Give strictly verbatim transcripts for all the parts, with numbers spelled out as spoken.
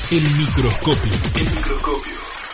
El microscopio. El microscopio.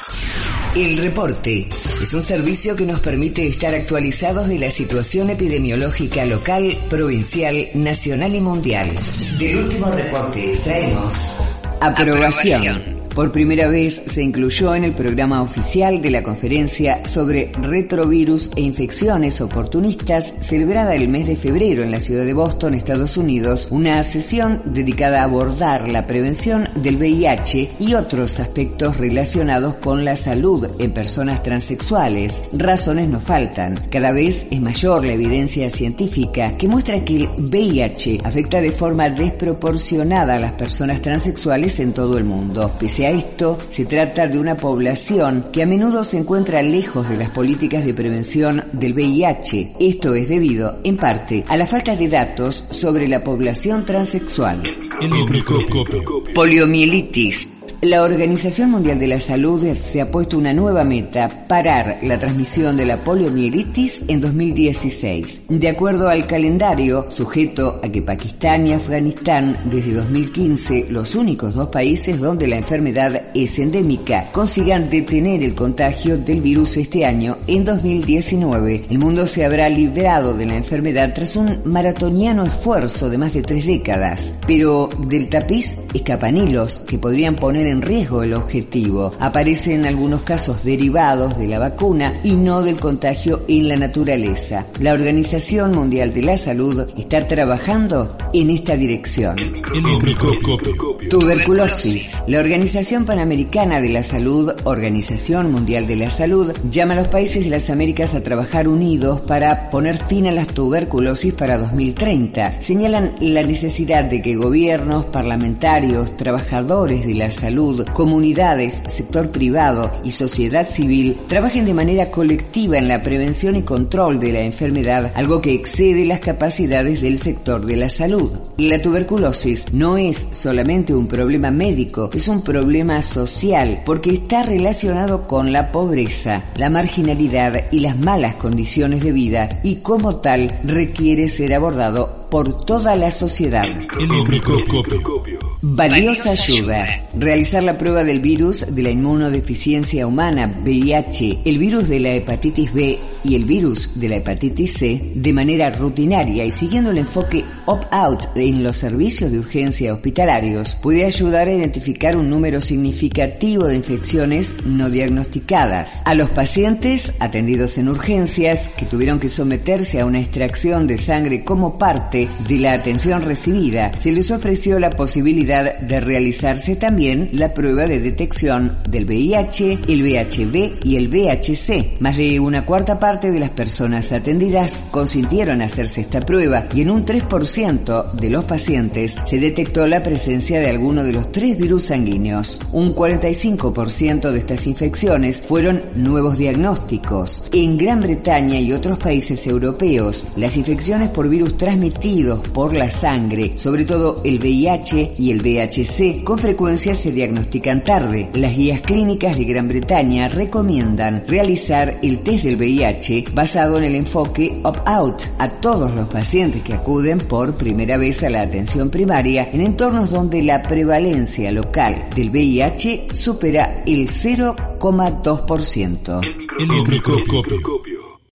El reporte es un servicio que nos permite estar actualizados de la situación epidemiológica local, provincial, nacional y mundial. Del último reporte extraemos aprobación. aprobación. Por primera vez se incluyó en el programa oficial de la conferencia sobre retrovirus e infecciones oportunistas celebrada el mes de febrero en la ciudad de Boston, Estados Unidos, una sesión dedicada a abordar la prevención del V I H y otros aspectos relacionados con la salud en personas transexuales. Razones no faltan. Cada vez es mayor la evidencia científica que muestra que el V I H afecta de forma desproporcionada a las personas transexuales en todo el mundo. Pese a esto, se trata de una población que a menudo se encuentra lejos de las políticas de prevención del V I H. Esto es debido, en parte, a la falta de datos sobre la población transexual. El microscopio. Poliomielitis. La Organización Mundial de la Salud se ha puesto una nueva meta: parar la transmisión de la poliomielitis en dos mil dieciséis. De acuerdo al calendario, sujeto a que Pakistán y Afganistán, desde dos mil quince, los únicos dos países donde la enfermedad es endémica, consigan detener el contagio del virus este año, en dos mil diecinueve, el mundo se habrá librado de la enfermedad tras un maratoniano esfuerzo de más de tres décadas. Pero del tapiz escapan hilos que podrían poner en en riesgo el objetivo. Aparecen algunos casos derivados de la vacuna y no del contagio en la naturaleza. La Organización Mundial de la Salud está trabajando en esta dirección. El microscopio. Tuberculosis. La Organización Panamericana de la Salud, Organización Mundial de la Salud, llama a los países de las Américas a trabajar unidos para poner fin a la tuberculosis para dos mil treinta. Señalan la necesidad de que gobiernos, parlamentarios, trabajadores de la salud, comunidades, sector privado y sociedad civil trabajen de manera colectiva en la prevención y control de la enfermedad, algo que excede las capacidades del sector de la salud. La tuberculosis no es solamente un problema médico, es un problema social porque está relacionado con la pobreza, la marginalidad y las malas condiciones de vida, y como tal requiere ser abordado por toda la sociedad. El microscopio. Valiosa ayuda. Realizar la prueba del virus de la inmunodeficiencia humana, V I H, el virus de la hepatitis B y el virus de la hepatitis C de manera rutinaria y siguiendo el enfoque opt-out en los servicios de urgencia hospitalarios puede ayudar a identificar un número significativo de infecciones no diagnosticadas. A los pacientes atendidos en urgencias que tuvieron que someterse a una extracción de sangre como parte de la atención recibida, se les ofreció la posibilidad de realizarse también la prueba de detección del V I H, el V H B y el V H C. Más de una cuarta parte de las personas atendidas consintieron hacerse esta prueba y en un tres por ciento de los pacientes se detectó la presencia de alguno de los tres virus sanguíneos. Un cuarenta y cinco por ciento de estas infecciones fueron nuevos diagnósticos. En Gran Bretaña y otros países europeos, las infecciones por virus transmitidos por la sangre, sobre todo el V I H y el V H C, con frecuencia se diagnostican tarde. Las guías clínicas de Gran Bretaña recomiendan realizar el test del V I H basado en el enfoque opt-out a todos los pacientes que acuden por primera vez a la atención primaria en entornos donde la prevalencia local del V I H supera el cero coma dos por ciento. El microscopio.